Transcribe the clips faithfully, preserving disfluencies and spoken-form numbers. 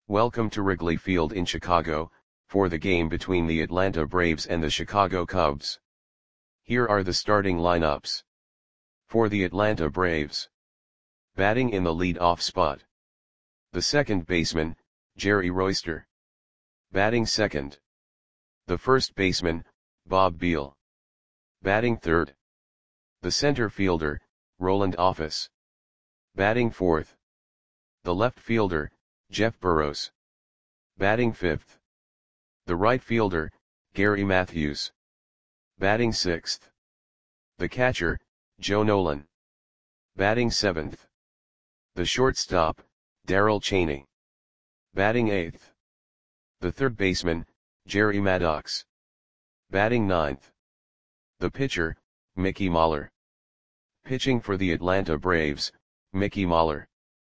Welcome to Wrigley Field in Chicago, for the game between the Atlanta Braves and the Chicago Cubs. Here are the starting lineups. For the Atlanta Braves. Batting in the lead-off spot. The second baseman, Jerry Royster. Batting second. The first baseman, Bob Beal. Batting third. The center fielder, Roland Office. Batting fourth. The left fielder, Jeff Burroughs. Batting fifth. The right fielder, Gary Matthews. Batting sixth. The catcher, Joe Nolan. Batting seventh. The shortstop, Darrell Chaney. Batting eighth. The third baseman, Jerry Maddox. Batting ninth. The pitcher, Mickey Mahler. Pitching for the Atlanta Braves, Mickey Mahler.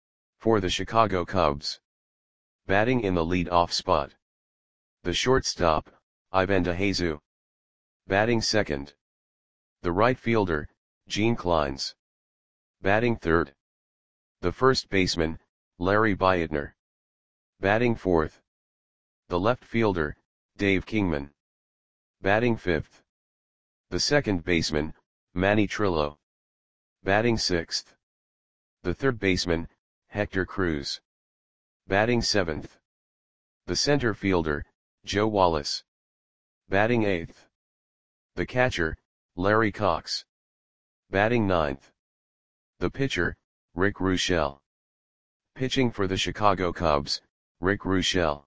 For the Chicago Cubs. Batting in the lead-off spot. The shortstop, Ivan DeJesus. Batting second. The right fielder, Gene Clines. Batting third. The first baseman, Larry Beitner. Batting fourth. The left fielder, Dave Kingman. Batting fifth. The second baseman, Manny Trillo. Batting sixth. The third baseman, Hector Cruz. Batting seventh. The center fielder, Joe Wallace. Batting eighth. The catcher, Larry Cox. Batting ninth. The pitcher, Rick Ruschel. Pitching for the Chicago Cubs, Rick Ruschel.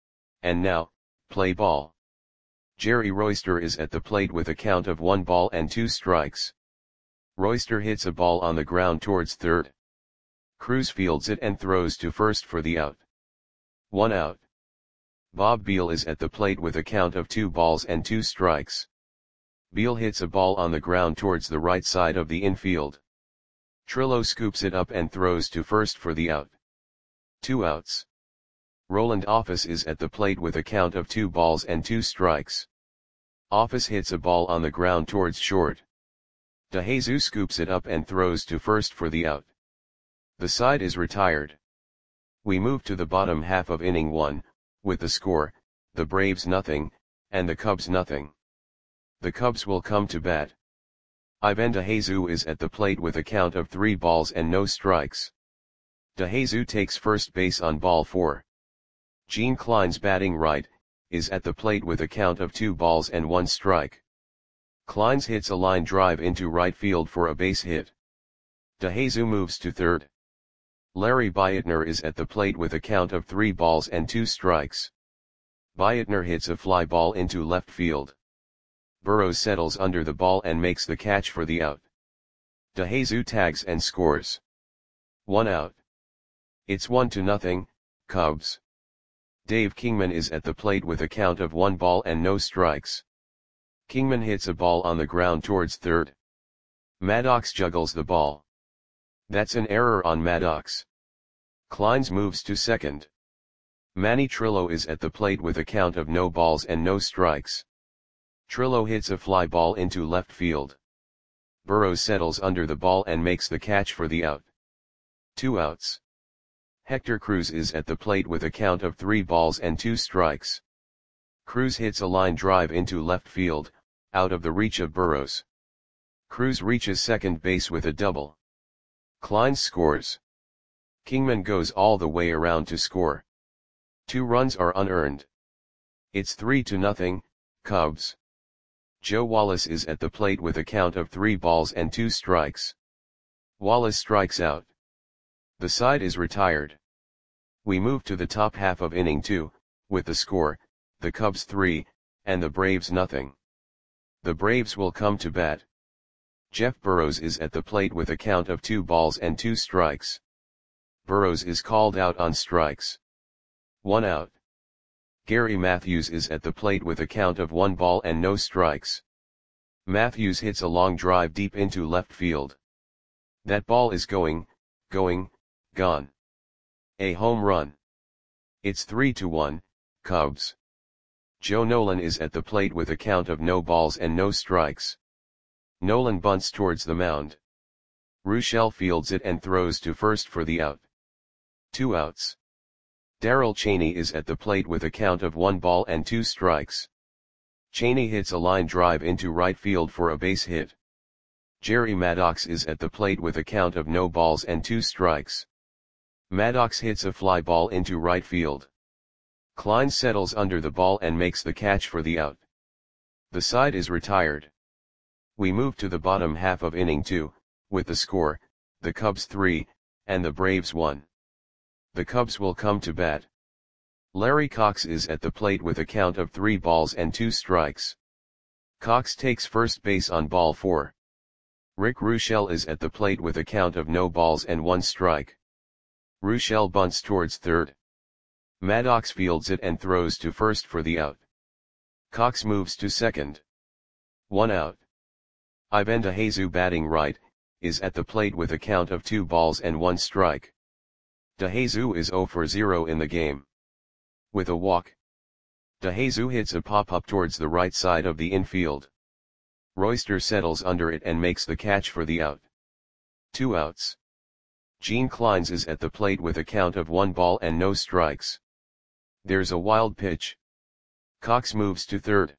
And now, play ball. Jerry Royster is at the plate with a count of one ball and two strikes. Royster hits a ball on the ground towards third. Cruz fields it and throws to first for the out. One out. Bob Beal is at the plate with a count of two balls and two strikes. Beal hits a ball on the ground towards the right side of the infield. Trillo scoops it up and throws to first for the out. Two outs. Roland Office is at the plate with a count of two balls and two strikes. Office hits a ball on the ground towards short. DeJesus scoops it up and throws to first for the out. The side is retired. We move to the bottom half of inning one, with the score, the Braves nothing, and the Cubs nothing. The Cubs will come to bat. Ivan DeJesus is at the plate with a count of three balls and no strikes. DeJesus takes first base on ball four. Gene Clines, batting right, is at the plate with a count of two balls and one strike. Clines hits a line drive into right field for a base hit. DeJesus moves to third. Larry Beitner is at the plate with a count of three balls and two strikes. Beitner hits a fly ball into left field. Burroughs settles under the ball and makes the catch for the out. DeJesus tags and scores. One out. It's one to nothing, Cubs. Dave Kingman is at the plate with a count of one ball and no strikes. Kingman hits a ball on the ground towards third. Maddox juggles the ball. That's an error on Maddox. Clines moves to second. Manny Trillo is at the plate with a count of no balls and no strikes. Trillo hits a fly ball into left field. Burroughs settles under the ball and makes the catch for the out. Two outs. Hector Cruz is at the plate with a count of three balls and two strikes. Cruz hits a line drive into left field, out of the reach of Burroughs. Cruz reaches second base with a double. Clines scores. Kingman goes all the way around to score. Two runs are unearned. It's three to nothing, Cubs. Joe Wallace is at the plate with a count of three balls and two strikes. Wallace strikes out. The side is retired. We move to the top half of inning two, with the score, the Cubs three, and the Braves nothing. The Braves will come to bat. Jeff Burroughs is at the plate with a count of two balls and two strikes. Burroughs is called out on strikes. One out. Gary Matthews is at the plate with a count of one ball and no strikes. Matthews hits a long drive deep into left field. That ball is going, going, gone. A home run. It's three to one, Cubs. Joe Nolan is at the plate with a count of no balls and no strikes. Nolan bunts towards the mound. Ruschel fields it and throws to first for the out. Two outs. Darrell Chaney is at the plate with a count of one ball and two strikes. Chaney hits a line drive into right field for a base hit. Jerry Maddox is at the plate with a count of no balls and two strikes. Maddox hits a fly ball into right field. Klein settles under the ball and makes the catch for the out. The side is retired. We move to the bottom half of inning two, with the score, the Cubs three, and the Braves one. The Cubs will come to bat. Larry Cox is at the plate with a count of three balls and two strikes. Cox takes first base on ball four. Rick Ruschel is at the plate with a count of no balls and one strike. Ruschel bunts towards third. Maddox fields it and throws to first for the out. Cox moves to second. One out. Ivan DeJesus, batting right, is at the plate with a count of two balls and one strike. DeJesus is zero for zero in the game. With a walk, DeJesus hits a pop-up towards the right side of the infield. Royster settles under it and makes the catch for the out. Two outs. Gene Kleins is at the plate with a count of one ball and no strikes. There's a wild pitch. Cox moves to third.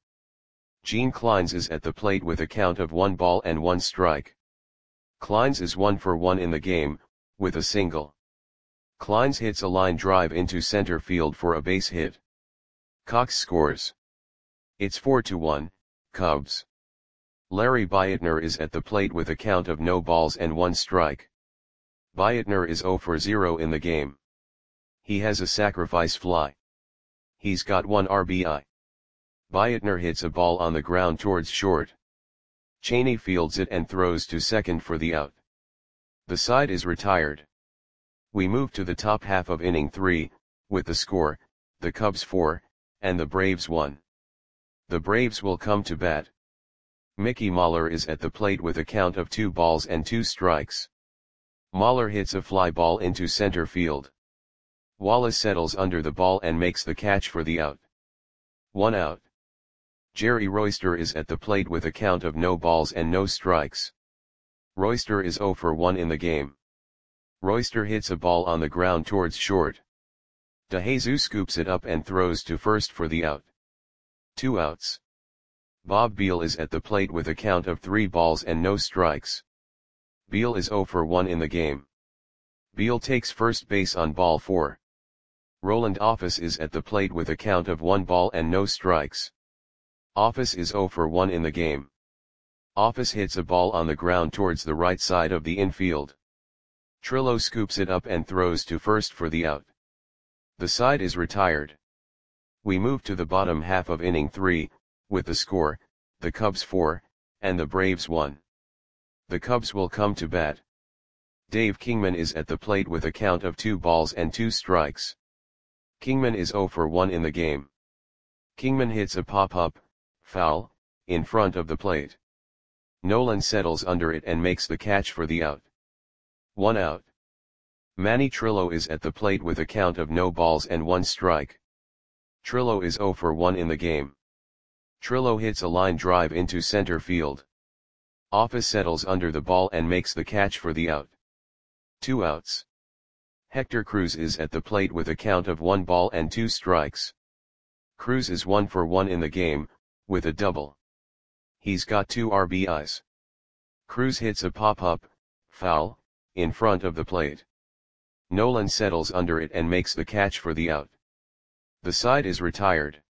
Gene Kleins is at the plate with a count of one ball and one strike. Kleins is one for one in the game, with a single. Kleins hits a line drive into center field for a base hit. Cox scores. It's four to one, Cubs. Larry Beitner is at the plate with a count of no balls and one strike. Beitner is zero for zero in the game. He has a sacrifice fly. He's got one R B I. Beitner hits a ball on the ground towards short. Chaney fields it and throws to second for the out. The side is retired. We move to the top half of inning three, with the score, the Cubs four, and the Braves one. The Braves will come to bat. Mickey Mahler is at the plate with a count of two balls and two strikes. Mahler hits a fly ball into center field. Wallace settles under the ball and makes the catch for the out. One out. Jerry Royster is at the plate with a count of no balls and no strikes. Royster is zero for one in the game. Royster hits a ball on the ground towards short. DeJesus scoops it up and throws to first for the out. Two outs. Bob Beal is at the plate with a count of three balls and no strikes. Beal is zero for one in the game. Beal takes first base on ball four. Roland Office is at the plate with a count of one ball and no strikes. Office is zero for one in the game. Office hits a ball on the ground towards the right side of the infield. Trillo scoops it up and throws to first for the out. The side is retired. We move to the bottom half of inning three, with the score, the Cubs four, and the Braves one. The Cubs will come to bat. Dave Kingman is at the plate with a count of two balls and two strikes. Kingman is zero for one in the game. Kingman hits a pop-up, foul, in front of the plate. Nolan settles under it and makes the catch for the out. One out. Manny Trillo is at the plate with a count of no balls and one strike. Trillo is zero for one in the game. Trillo hits a line drive into center field. Office settles under the ball and makes the catch for the out. Two outs. Hector Cruz is at the plate with a count of one ball and two strikes. Cruz is one for one in the game, with a double. He's got two R B Is. Cruz hits a pop-up, foul, in front of the plate. Nolan settles under it and makes the catch for the out. The side is retired.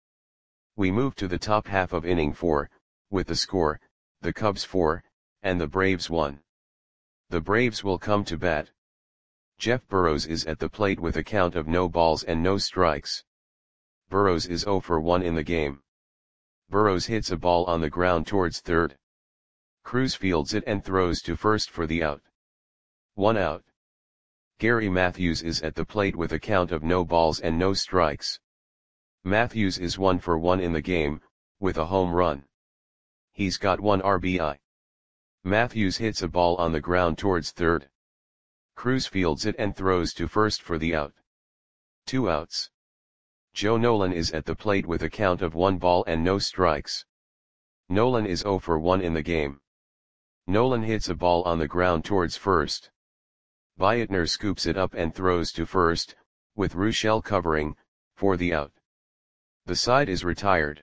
We move to the top half of inning four, with the score, the Cubs four, and the Braves one. The Braves will come to bat. Jeff Burrows is at the plate with a count of no balls and no strikes. Burrows is zero for one in the game. Burrows hits a ball on the ground towards third. Cruz fields it and throws to first for the out. One out. Gary Matthews is at the plate with a count of no balls and no strikes. Matthews is one for one in the game, with a home run. He's got one R B I. Matthews hits a ball on the ground towards third. Cruz fields it and throws to first for the out. Two outs. Joe Nolan is at the plate with a count of one ball and no strikes. Nolan is zero for one in the game. Nolan hits a ball on the ground towards first. Beitner scoops it up and throws to first, with Ruschel covering, for the out. The side is retired.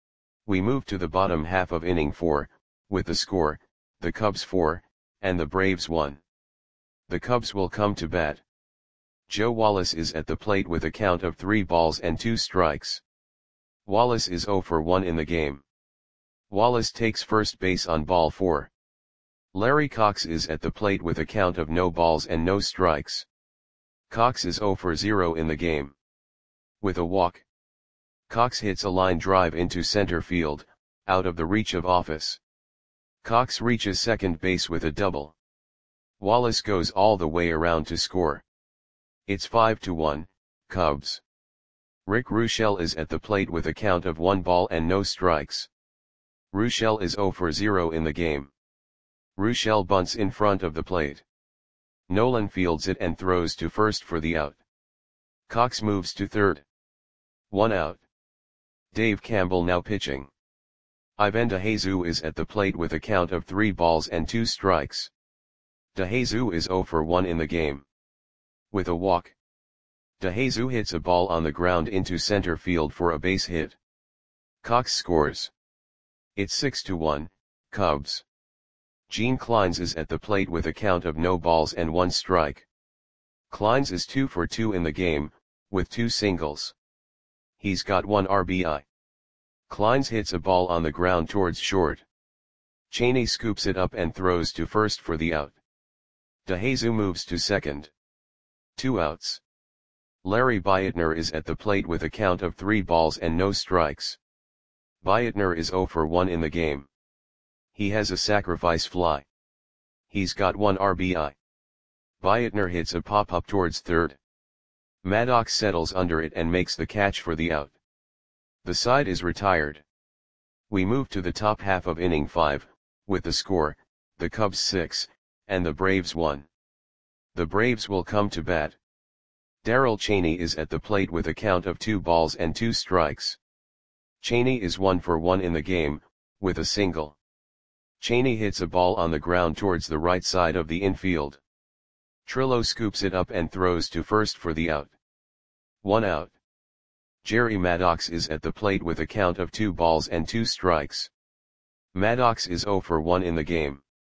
We move to the bottom half of inning four, with the score, the Cubs four, and the Braves one. The Cubs will come to bat. Joe Wallace is at the plate with a count of three balls and two strikes. Wallace is oh for one in the game. Wallace takes first base on ball four. Larry Cox is at the plate with a count of no balls and no strikes. Cox is oh for zero in the game. With a walk, Cox hits a line drive into center field, out of the reach of Office. Cox reaches second base with a double. Wallace goes all the way around to score. It's five to one, Cubs. Rick Ruschel is at the plate with a count of one ball and no strikes. Ruschel is oh for zero in the game. Ruschel bunts in front of the plate. Nolan fields it and throws to first for the out. Cox moves to third. One out. Dave Campbell now pitching. Ivan DeJesus is at the plate with a count of three balls and two strikes. DeJesus is oh for one in the game. With a walk, DeJesus hits a ball on the ground into center field for a base hit. Cox scores. It's six to one, Cubs. Gene Clines is at the plate with a count of no balls and one strike. Clines is two for two in the game, with two singles. He's got one R B I. Clines hits a ball on the ground towards short. Cheney scoops it up and throws to first for the out. DeJesus moves to second. Two outs. Larry Beitner is at the plate with a count of three balls and no strikes. Beitner is oh for one in the game. He has a sacrifice fly. He's got one R B I. Beitner hits a pop-up towards third. Maddox settles under it and makes the catch for the out. The side is retired. We move to the top half of inning five, with the score, the Cubs six, and the Braves one. The Braves will come to bat. Darrell Cheney is at the plate with a count of two balls and two strikes. Cheney is one for one in the game, with a single. Cheney hits a ball on the ground towards the right side of the infield. Trillo scoops it up and throws to first for the out. One out. Jerry Maddox is at the plate with a count of two balls and two strikes. Maddox is oh for one in the game.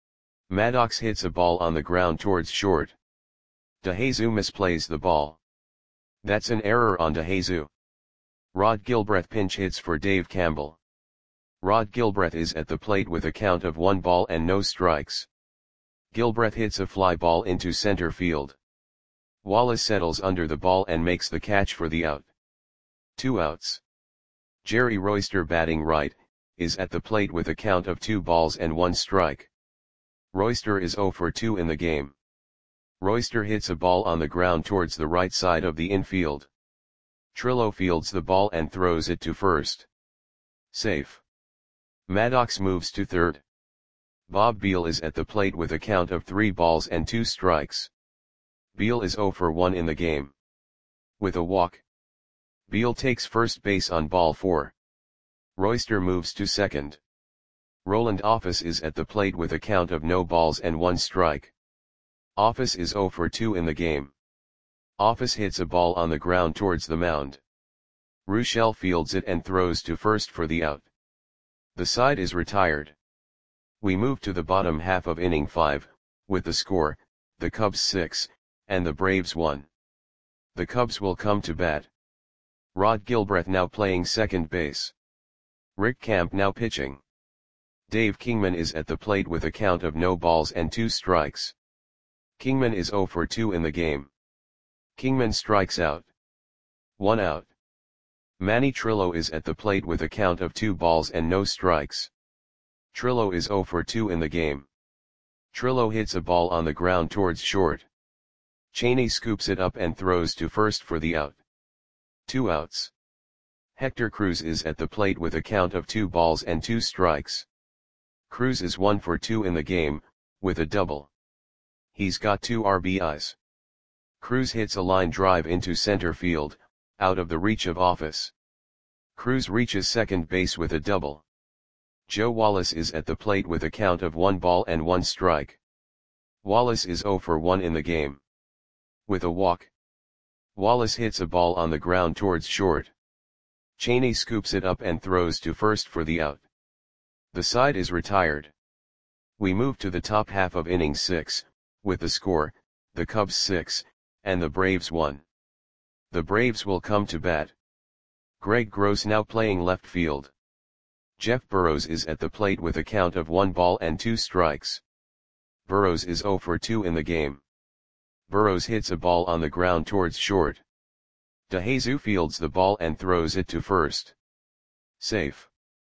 Maddox hits a ball on the ground towards short. DeJesus misplays the ball. That's an error on DeJesus. Rod Gilbreth pinch hits for Dave Campbell. Rod Gilbreth is at the plate with a count of one ball and no strikes. Gilbreth hits a fly ball into center field. Wallace settles under the ball and makes the catch for the out. Two outs. Jerry Royster, batting right, is at the plate with a count of two balls and one strike. Royster is oh for two in the game. Royster hits a ball on the ground towards the right side of the infield. Trillo fields the ball and throws it to first. Safe. Maddox moves to third. Bob Beal is at the plate with a count of three balls and two strikes. Beal is oh for one in the game. With a walk, Beal takes first base on ball four. Royster moves to second. Roland Office is at the plate with a count of no balls and one strike. Office is oh for two in the game. Office hits a ball on the ground towards the mound. Ruschel fields it and throws to first for the out. The side is retired. We move to the bottom half of inning five, with the score, the Cubs six, and the Braves one. The Cubs will come to bat. Rod Gilbreth now playing second base. Rick Camp now pitching. Dave Kingman is at the plate with a count of no balls and two strikes. Kingman is oh for two in the game. Kingman strikes out. One out. Manny Trillo is at the plate with a count of two balls and no strikes. Trillo is oh for two in the game. Trillo hits a ball on the ground towards short. Cheney scoops it up and throws to first for the out. Two outs. Hector Cruz is at the plate with a count of two balls and two strikes. Cruz is one for two in the game, with a double. He's got two R B Is. Cruz hits a line drive into center field, out of the reach of Office. Cruz reaches second base with a double. Joe Wallace is at the plate with a count of one ball and one strike. Wallace is oh for one in the game. With a walk, Wallace hits a ball on the ground towards short. Cheney scoops it up and throws to first for the out. The side is retired. We move to the top half of inning six, with the score, the Cubs six, and the Braves one. The Braves will come to bat. Greg Gross now playing left field. Jeff Burrows is at the plate with a count of one ball and two strikes. Burrows is oh for two in the game. Burrows hits a ball on the ground towards short. DeJesus fields the ball and throws it to first. Safe.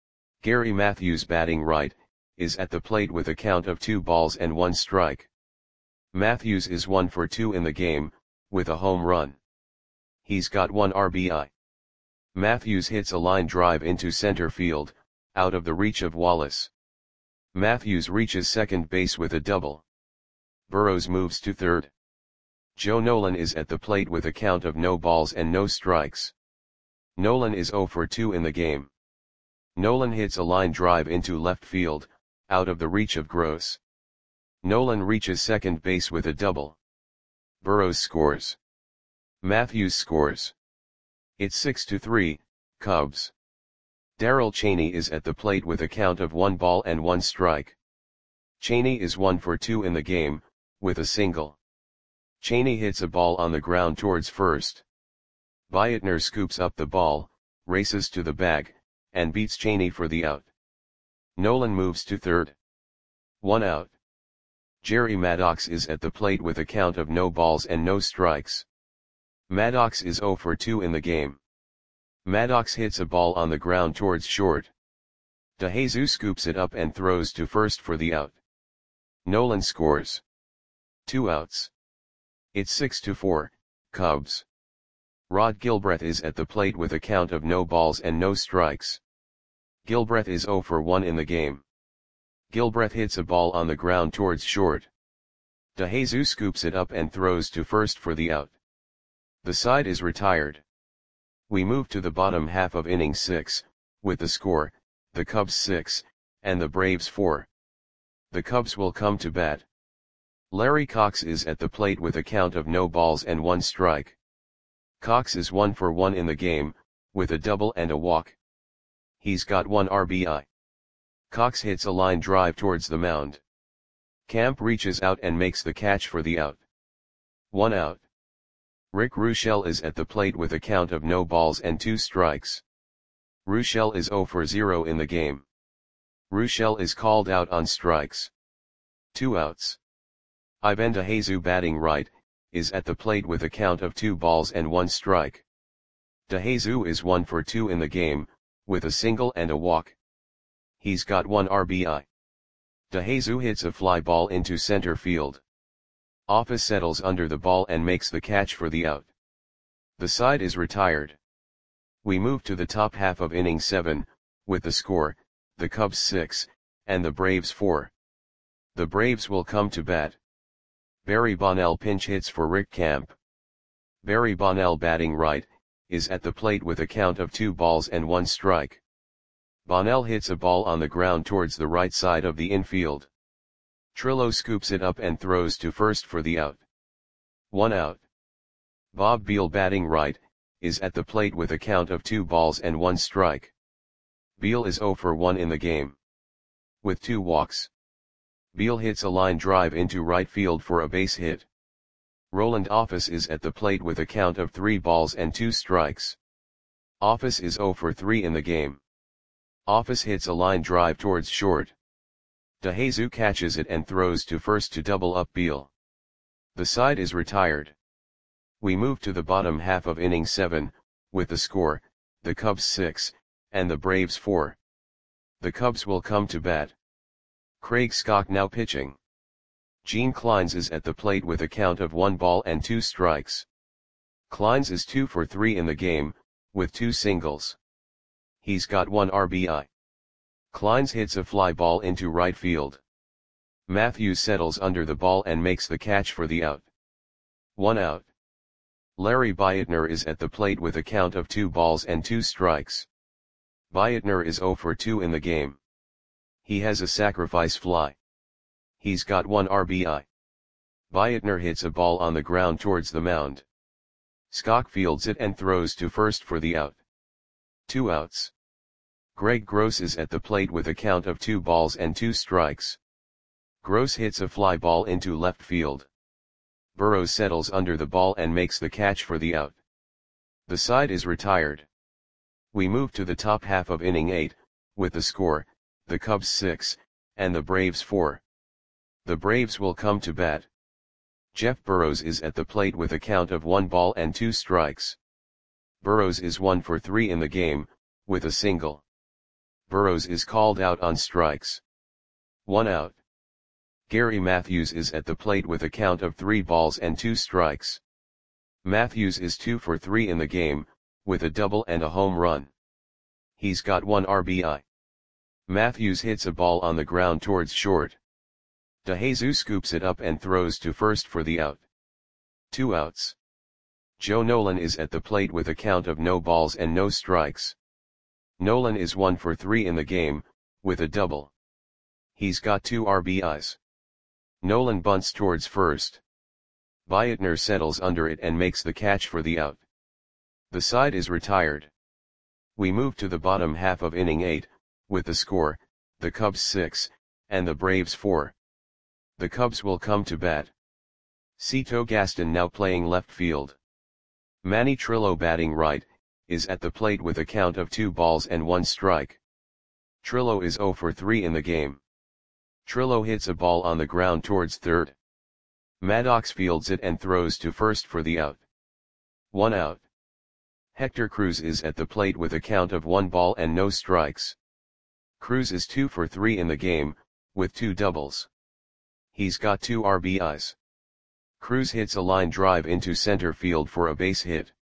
Gary Matthews batting right, is at the plate with a count of two balls and one strike. Matthews is one for two in the game, with a home run. He's got one R B I. Matthews hits a line drive into center field, out of the reach of Wallace. Matthews reaches second base with a double. Burrows moves to third. Joe Nolan is at the plate with a count of no balls and no strikes. Nolan is oh for two in the game. Nolan hits a line drive into left field, out of the reach of Gross. Nolan reaches second base with a double. Burrows scores. Matthews scores. It's six to three, Cubs. Darrell Cheney is at the plate with a count of one ball and one strike. Cheney is one for two in the game, with a single. Cheney hits a ball on the ground towards first. Beitner scoops up the ball, races to the bag, and beats Cheney for the out. Nolan moves to third. One out. Jerry Maddox is at the plate with a count of no balls and no strikes. Maddox is oh for two in the game. Maddox hits a ball on the ground towards short. DeJesus scoops it up and throws to first for the out. Nolan scores. Two outs. It's six to four, Cubs. Rod Gilbreth is at the plate with a count of no balls and no strikes. Gilbreth is oh for one in the game. Gilbreth hits a ball on the ground towards short. DeJesus scoops it up and throws to first for the out. The side is retired. We move to the bottom half of inning six, with the score, the Cubs six, and the Braves four. The Cubs will come to bat. Larry Cox is at the plate with a count of no balls and one strike. Cox is one for one in the game, with a double and a walk. He's got one R B I. Cox hits a line drive towards the mound. Camp reaches out and makes the catch for the out. One out. Rick Ruschel is at the plate with a count of no balls and two strikes. Ruschel is oh for zero in the game. Ruschel is called out on strikes. Two outs. Ivan DeJesus batting right, is at the plate with a count of two balls and one strike. DeJesus is one for two in the game, with a single and a walk. He's got one R B I. DeJesus hits a fly ball into center field. Office settles under the ball and makes the catch for the out. The side is retired. We move to the top half of inning seven, with the score, the Cubs six, and the Braves four. The Braves will come to bat. Barry Bonnell pinch hits for Rick Camp. Barry Bonnell batting right, is at the plate with a count of two balls and one strike. Bonnell hits a ball on the ground towards the right side of the infield. Trillo scoops it up and throws to first for the out. One out. Bob Beal batting right, is at the plate with a count of two balls and one strike. Beal is oh for one in the game. With two walks. Beal hits a line drive into right field for a base hit. Roland Office is at the plate with a count of three balls and two strikes. Office is oh for three in the game. Office hits a line drive towards short. DeJesus catches it and throws to first to double up Beal. The side is retired. We move to the bottom half of inning seven, with the score, the Cubs six, and the Braves four. The Cubs will come to bat. Craig Scott now pitching. Gene Clines is at the plate with a count of one ball and two strikes. Clines is two for three in the game, with two singles. He's got one R B I. Clines hits a fly ball into right field. Matthews settles under the ball and makes the catch for the out. One out. Larry Beitner is at the plate with a count of two balls and two strikes. Beitner is oh for two in the game. He has a sacrifice fly. He's got one R B I. Beitner hits a ball on the ground towards the mound. Scott fields it and throws to first for the out. Two outs. Greg Gross is at the plate with a count of two balls and two strikes. Gross hits a fly ball into left field. Burrows settles under the ball and makes the catch for the out. The side is retired. We move to the top half of inning eight, with the score, the Cubs six, and the Braves four. The Braves will come to bat. Jeff Burrows is at the plate with a count of one ball and two strikes. Burrows is one for three in the game, with a single. Burrows is called out on strikes. One out. Gary Matthews is at the plate with a count of three balls and two strikes. Matthews is two for three in the game, with a double and a home run. He's got one R B I. Matthews hits a ball on the ground towards short. DeJesus scoops it up and throws to first for the out. Two outs. Joe Nolan is at the plate with a count of no balls and no strikes. Nolan is one for three in the game, with a double. He's got two R B Is. Nolan bunts towards first. Beitner settles under it and makes the catch for the out. The side is retired. We move to the bottom half of inning eight, with the score, the Cubs six, and the Braves four. The Cubs will come to bat. Cito Gaston now playing left field. Manny Trillo batting right, is at the plate with a count of two balls and one strike. Trillo is zero for three in the game. Trillo hits a ball on the ground towards third. Maddox fields it and throws to first for the out. One out. Hector Cruz is at the plate with a count of one ball and no strikes. Cruz is two for three in the game, with two doubles. He's got two R B Is. Cruz hits a line drive into center field for a base hit.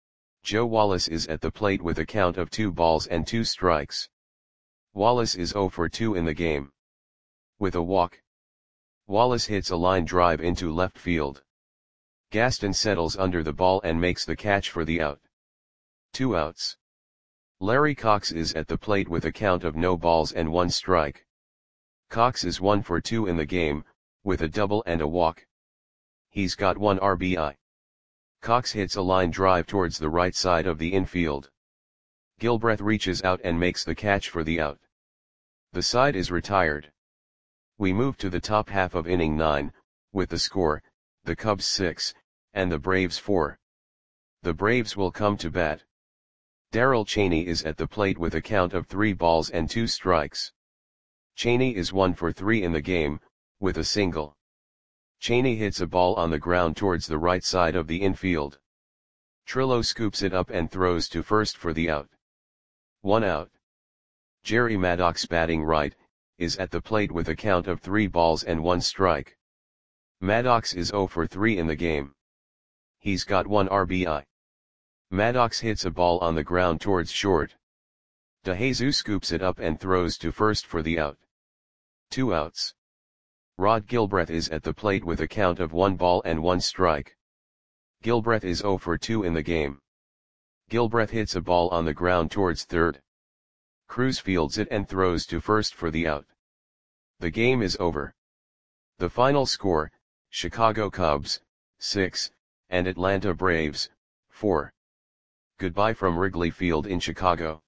Joe Wallace is at the plate with a count of two balls and two strikes. Wallace is zero for two in the game. With a walk. Wallace hits a line drive into left field. Gaston settles under the ball and makes the catch for the out. Two outs. Larry Cox is at the plate with a count of no balls and one strike. Cox is one for two in the game, with a double and a walk. He's got one R B I. Cox hits a line drive towards the right side of the infield. Gilbreth reaches out and makes the catch for the out. The side is retired. We move to the top half of inning nine, with the score, the Cubs six, and the Braves four. The Braves will come to bat. Darrell Chaney is at the plate with a count of three balls and two strikes. Chaney is one for three in the game, with a single. Chaney hits a ball on the ground towards the right side of the infield. Trillo scoops it up and throws to first for the out. One out. Jerry Maddox batting right, is at the plate with a count of three balls and one strike. Maddox is zero for three in the game. He's got one R B I. Maddox hits a ball on the ground towards short. DeJesus scoops it up and throws to first for the out. Two outs. Rod Gilbreth is at the plate with a count of one ball and one strike. Gilbreth is zero for two in the game. Gilbreth hits a ball on the ground towards third. Cruz fields it and throws to first for the out. The game is over. The final score, Chicago Cubs, six, and Atlanta Braves, four. Goodbye from Wrigley Field in Chicago.